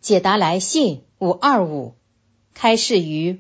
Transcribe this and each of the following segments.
解答来信525，开示于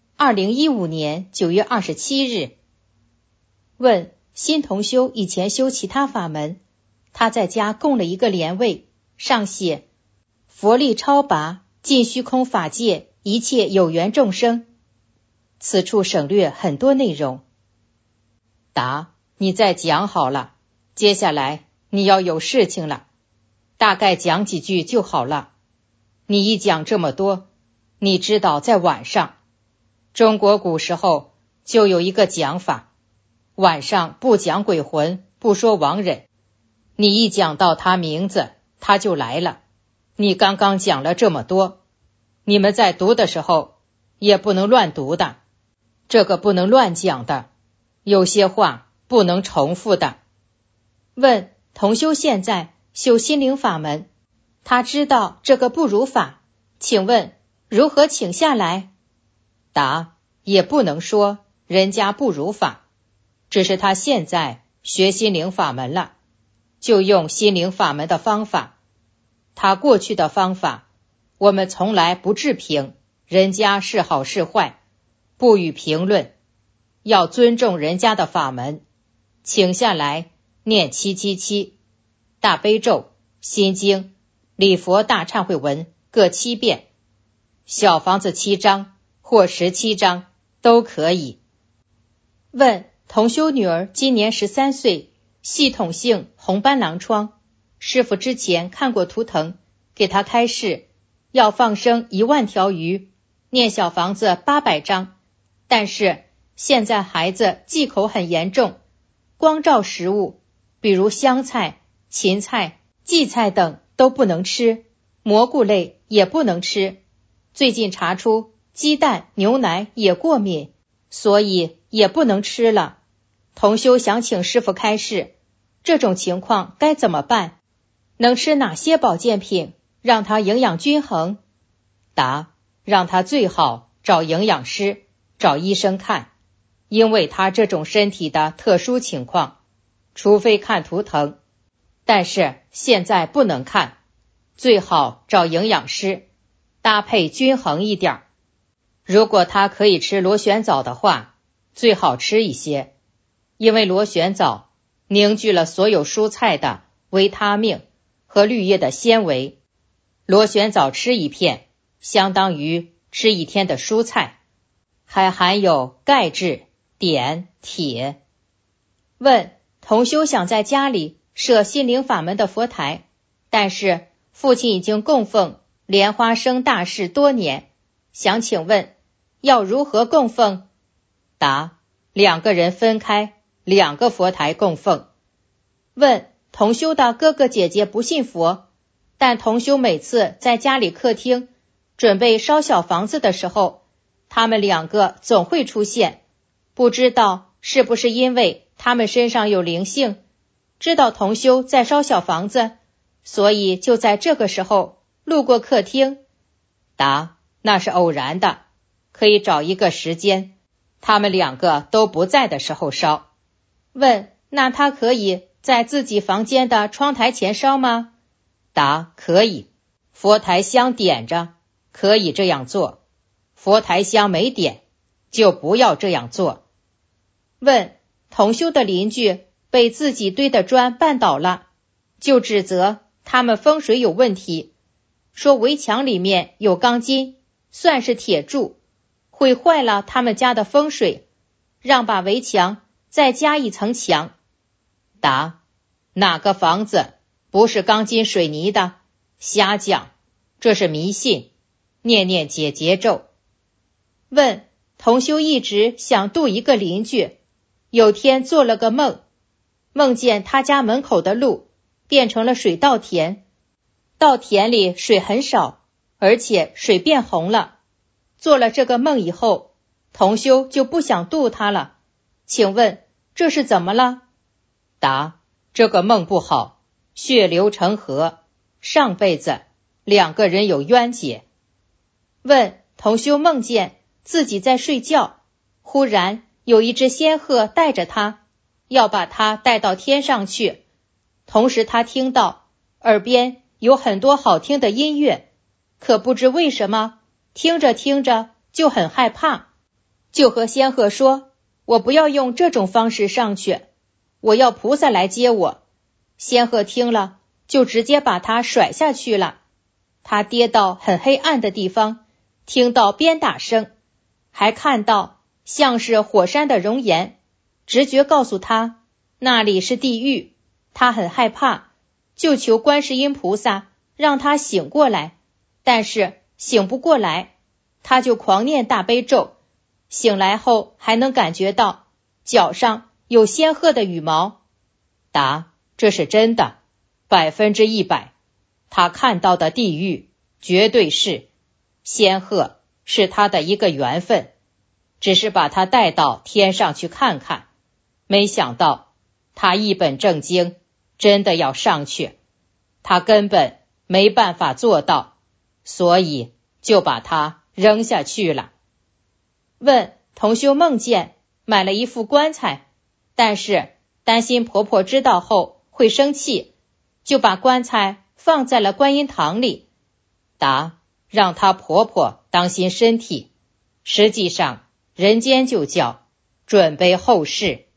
2015年9月27日。问：新同修以前修其他法门，他在家供了一个莲位，上写佛力超拔，尽虚空法界一切有缘众生。此处省略很多内容。答：你再讲好了，接下来你要有事情了，大概讲几句就好了。你一讲这么多，你知道在晚上，中国古时候就有一个讲法，晚上不讲鬼魂，不说亡人，你一讲到他名字，他就来了。你刚刚讲了这么多，你们在读的时候也不能乱读的，这个不能乱讲的，有些话不能重复的。问：同修现在修心灵法门，他知道这个不如法，请问如何请下来？答：也不能说人家不如法，只是他现在学心灵法门了，就用心灵法门的方法。他过去的方法，我们从来不置评，人家是好是坏，不予评论，要尊重人家的法门。请下来念777，大悲咒、心经、礼佛大忏悔文各7遍，小房子7章或17章都可以。问：同修女儿今年13岁，系统性红斑狼疮，师父之前看过图腾，给她开示要放生1万条鱼，念小房子800章，但是现在孩子忌口很严重，光照食物，比如香菜、芹菜、荠菜等都不能吃，蘑菇类也不能吃，最近查出鸡蛋、牛奶也过敏，所以也不能吃了。同修想请师父开示，这种情况该怎么办？能吃哪些保健品让他营养均衡？答：让他最好找营养师，找医生看，因为他这种身体的特殊情况，除非看图腾，但是现在不能看，最好找营养师，搭配均衡一点。如果他可以吃螺旋藻的话，最好吃一些，因为螺旋藻凝聚了所有蔬菜的维他命和绿叶的纤维，螺旋藻吃1片相当于吃1天的蔬菜，还含有钙质、碘、铁。问：同修想在家里设心灵法门的佛台，但是父亲已经供奉莲花生大士多年，想请问要如何供奉？答：两个人分开2个佛台供奉。问：同修的哥哥姐姐不信佛，但同修每次在家里客厅准备烧小房子的时候，他们2个总会出现，不知道是不是因为他们身上有灵性，知道同修在烧小房子，所以就在这个时候路过客厅。答：那是偶然的，可以找一个时间，他们2个都不在的时候烧。问：那他可以在自己房间的窗台前烧吗？答：可以，佛台香点着，可以这样做，佛台香没点，就不要这样做。问：同修的邻居被自己堆的砖绊倒了，就指责他们风水有问题，说围墙里面有钢筋，算是铁柱，会坏了他们家的风水，让把围墙再加1层墙。答：哪个房子不是钢筋水泥的？瞎讲，这是迷信，念念解结咒。问：同修一直想度一个邻居，有天做了个梦，梦见他家门口的路变成了水稻田，稻田里水很少，而且水变红了。做了这个梦以后，同修就不想度他了，请问这是怎么了？答：这个梦不好，血流成河，上辈子2个人有冤结。问：同修梦见自己在睡觉，忽然有一只仙鹤带着他，要把他带到天上去，同时他听到耳边有很多好听的音乐， 可不知为什么，听着听着就很害怕，就和仙鹤说，我不要用这种方式上去，我要菩萨来接我。仙鹤听了，就直接把他甩下去了。他跌到很黑暗的地方，听到鞭打声，还看到像是火山的熔岩，直觉告诉他那里是地狱。他很害怕，就求观世音菩萨让他醒过来，但是醒不过来，他就狂念大悲咒，醒来后还能感觉到脚上有仙鹤的羽毛。答：这是真的，100%，他看到的地狱绝对是，仙鹤是他的一个缘分，只是把他带到天上去看看，没想到他一本正经真的要上去，他根本没办法做到，所以就把他扔下去了。问：同修梦见买了一副棺材，但是担心婆婆知道后会生气，就把棺材放在了观音堂里。答：让她婆婆当心身体，实际上人间就叫准备后事。